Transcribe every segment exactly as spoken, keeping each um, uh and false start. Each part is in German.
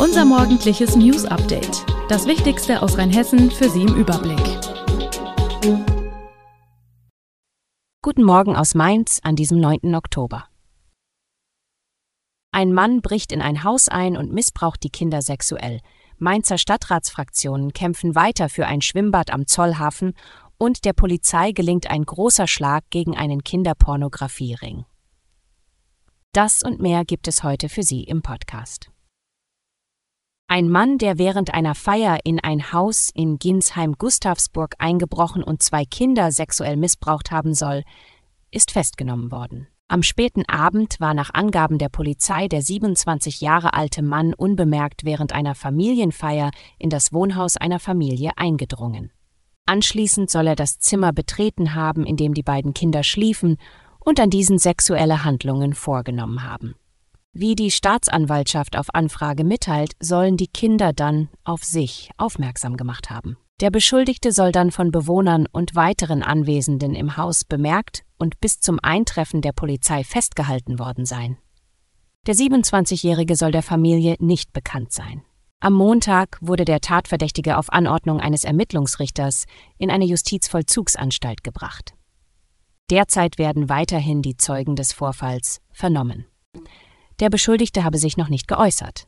Unser morgendliches News-Update. Das Wichtigste aus Rheinhessen für Sie im Überblick. Guten Morgen aus Mainz an diesem neunten Oktober. Ein Mann bricht in ein Haus ein und missbraucht die Kinder sexuell. Mainzer Stadtratsfraktionen kämpfen weiter für ein Schwimmbad am Zollhafen und der Polizei gelingt ein großer Schlag gegen einen Kinderpornografiering. Das und mehr gibt es heute für Sie im Podcast. Ein Mann, der während einer Feier in ein Haus in Ginsheim-Gustavsburg eingebrochen und zwei Kinder sexuell missbraucht haben soll, ist festgenommen worden. Am späten Abend war nach Angaben der Polizei der siebenundzwanzig Jahre alte Mann unbemerkt während einer Familienfeier in das Wohnhaus einer Familie eingedrungen. Anschließend soll er das Zimmer betreten haben, in dem die beiden Kinder schliefen, und an diesen sexuelle Handlungen vorgenommen haben. Wie die Staatsanwaltschaft auf Anfrage mitteilt, sollen die Kinder dann auf sich aufmerksam gemacht haben. Der Beschuldigte soll dann von Bewohnern und weiteren Anwesenden im Haus bemerkt und bis zum Eintreffen der Polizei festgehalten worden sein. Der siebenundzwanzigjährige soll der Familie nicht bekannt sein. Am Montag wurde der Tatverdächtige auf Anordnung eines Ermittlungsrichters in eine Justizvollzugsanstalt gebracht. Derzeit werden weiterhin die Zeugen des Vorfalls vernommen. Der Beschuldigte habe sich noch nicht geäußert.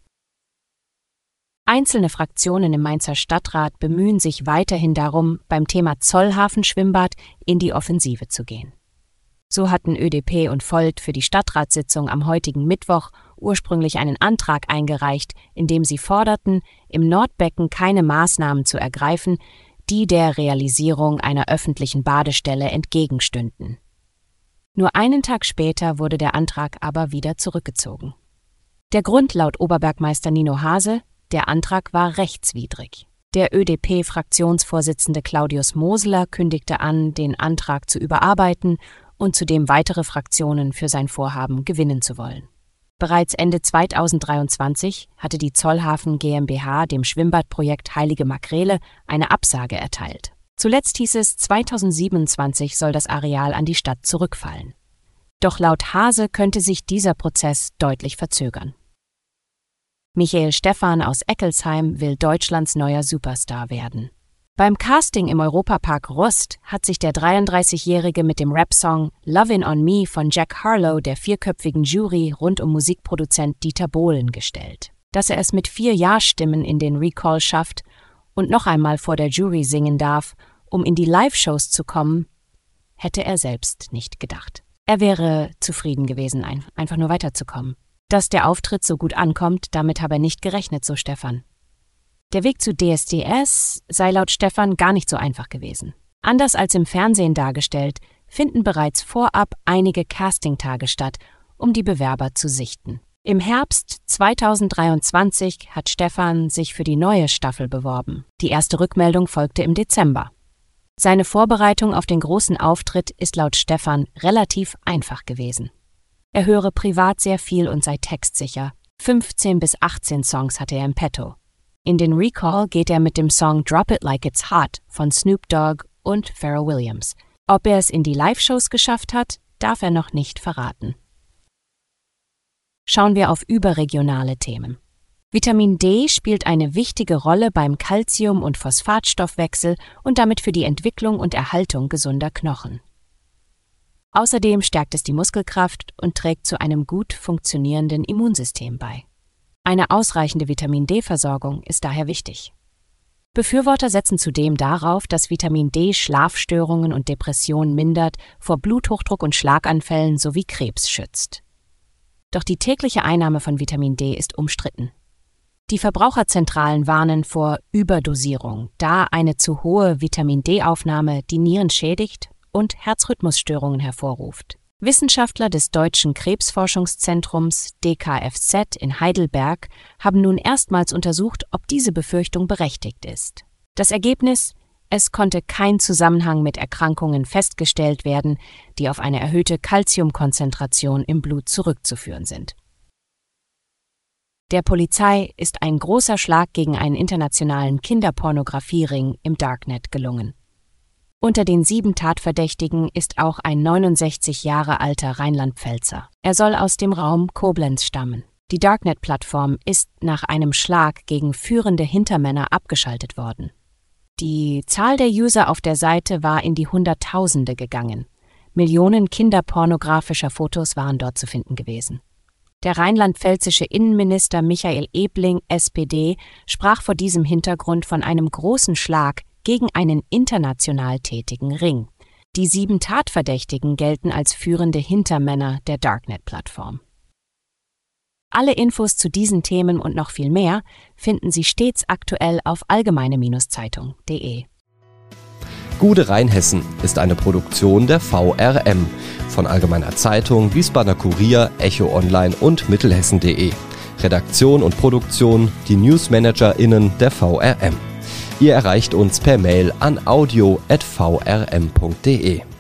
Einzelne Fraktionen im Mainzer Stadtrat bemühen sich weiterhin darum, beim Thema Zollhafen-Schwimmbad in die Offensive zu gehen. So hatten Ö D P und Volt für die Stadtratssitzung am heutigen Mittwoch ursprünglich einen Antrag eingereicht, in dem sie forderten, im Nordbecken keine Maßnahmen zu ergreifen, die der Realisierung einer öffentlichen Badestelle entgegenstünden. Nur einen Tag später wurde der Antrag aber wieder zurückgezogen. Der Grund laut Oberbergmeister Nino Hase: Der Antrag war rechtswidrig. Der Ö D P-Fraktionsvorsitzende Claudius Moseler kündigte an, den Antrag zu überarbeiten und zudem weitere Fraktionen für sein Vorhaben gewinnen zu wollen. Bereits Ende zweitausenddreiundzwanzig hatte die Zollhafen GmbH dem Schwimmbadprojekt Heilige Makrele eine Absage erteilt. Zuletzt hieß es, zweitausendsiebenundzwanzig soll das Areal an die Stadt zurückfallen. Doch laut Hase könnte sich dieser Prozess deutlich verzögern. Michael Stephan aus Eckelsheim will Deutschlands neuer Superstar werden. Beim Casting im Europapark Rust hat sich der dreiunddreißigjährige mit dem Rap-Song Lovin' on Me von Jack Harlow der vierköpfigen Jury rund um Musikproduzent Dieter Bohlen gestellt. Dass er es mit vier Ja-Stimmen in den Recall schafft und noch einmal vor der Jury singen darf, um in die Live-Shows zu kommen, hätte er selbst nicht gedacht. Er wäre zufrieden gewesen, ein, einfach nur weiterzukommen. Dass der Auftritt so gut ankommt, damit habe er nicht gerechnet, so Stephan. Der Weg zu D S D S sei laut Stephan gar nicht so einfach gewesen. Anders als im Fernsehen dargestellt, finden bereits vorab einige Castingtage statt, um die Bewerber zu sichten. Im Herbst zweitausenddreiundzwanzig hat Stephan sich für die neue Staffel beworben. Die erste Rückmeldung folgte im Dezember. Seine Vorbereitung auf den großen Auftritt ist laut Stephan relativ einfach gewesen. Er höre privat sehr viel und sei textsicher. fünfzehn bis achtzehn Songs hatte er im Petto. In den Recall geht er mit dem Song Drop It Like It's Hot von Snoop Dogg und Pharrell Williams. Ob er es in die Live-Shows geschafft hat, darf er noch nicht verraten. Schauen wir auf überregionale Themen. Vitamin D spielt eine wichtige Rolle beim Calcium- und Phosphatstoffwechsel und damit für die Entwicklung und Erhaltung gesunder Knochen. Außerdem stärkt es die Muskelkraft und trägt zu einem gut funktionierenden Immunsystem bei. Eine ausreichende Vitamin D-Versorgung ist daher wichtig. Befürworter setzen zudem darauf, dass Vitamin D Schlafstörungen und Depressionen mindert, vor Bluthochdruck und Schlaganfällen sowie Krebs schützt. Doch die tägliche Einnahme von Vitamin D ist umstritten. Die Verbraucherzentralen warnen vor Überdosierung, da eine zu hohe Vitamin D-Aufnahme die Nieren schädigt und Herzrhythmusstörungen hervorruft. Wissenschaftler des Deutschen Krebsforschungszentrums D K F Z in Heidelberg haben nun erstmals untersucht, ob diese Befürchtung berechtigt ist. Das Ergebnis: Es konnte kein Zusammenhang mit Erkrankungen festgestellt werden, die auf eine erhöhte Calciumkonzentration im Blut zurückzuführen sind. Der Polizei ist ein großer Schlag gegen einen internationalen Kinderpornografiering im Darknet gelungen. Unter den sieben Tatverdächtigen ist auch ein neunundsechzig Jahre alter Rheinland-Pfälzer. Er soll aus dem Raum Koblenz stammen. Die Darknet-Plattform ist nach einem Schlag gegen führende Hintermänner abgeschaltet worden. Die Zahl der User auf der Seite war in die Hunderttausende gegangen. Millionen kinderpornografischer Fotos waren dort zu finden gewesen. Der rheinland-pfälzische Innenminister Michael Ebling, S P D, sprach vor diesem Hintergrund von einem großen Schlag gegen einen international tätigen Ring. Die sieben Tatverdächtigen gelten als führende Hintermänner der Darknet-Plattform. Alle Infos zu diesen Themen und noch viel mehr finden Sie stets aktuell auf allgemeine Zeitung punkt de. Gude Rheinhessen ist eine Produktion der V R M von Allgemeiner Zeitung, Wiesbadener Kurier, Echo Online und Mittelhessen punkt de. Redaktion und Produktion die NewsmanagerInnen der V R M. Ihr erreicht uns per Mail an audio at v r m punkt de.